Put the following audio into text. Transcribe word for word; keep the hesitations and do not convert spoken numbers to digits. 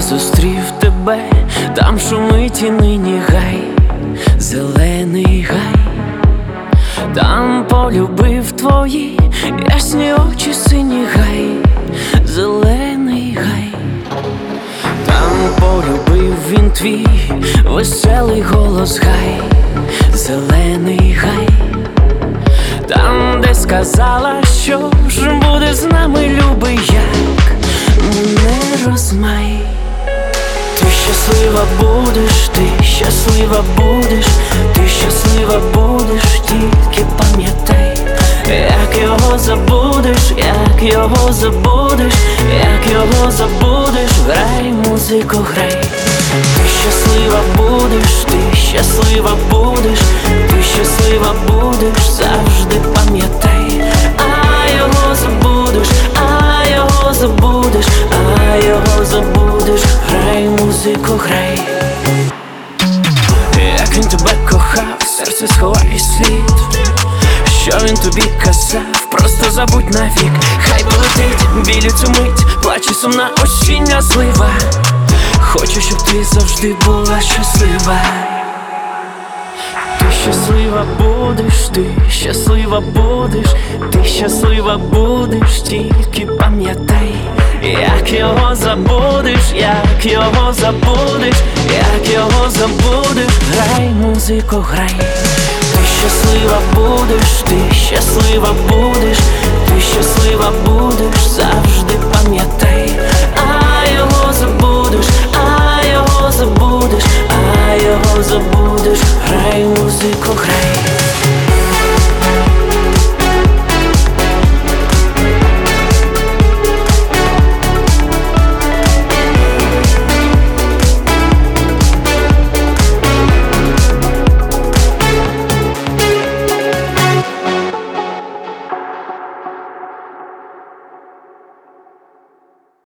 зустрів тебе, там шумить і нині гай, зелений гай. Там полюбив твої ясні очі, синій гай, зелений гай. Там полюбив він твій веселий голос гай, зелений гай. Там, де сказала, що ж буде з нами, любий, як не розмай. Ти щаслива будеш, ти щаслива будеш, ти щаслива будеш, тільки пам'ятай, як його забудеш, як його забудеш, як його забудеш, грай, музику, грай. Ти щаслива будеш, ти щаслива будеш, ти щаслива будеш, завжди пам'ятай, а його забудеш, а його забудеш, а його забудеш, грай, музику, грай. Як він тебе кохав, серце сховає слід, що він тобі казав, просто забудь навік. Хай полетить білю цю мить, плаче сумна осіння злива. Хочу, щоб ти завжди була щаслива. Ти щаслива будеш, ти щаслива будеш, ти щаслива будеш, тільки пам'ятай, як його забудеш, як його забудеш, як його забудеш, грай, музику, грай. Ти щаслива будеш, ти щаслива будеш, ти щаслива будеш, завжди пам'ятай, а його забудеш, а його забудеш, а його забудеш, грай, музику, грай.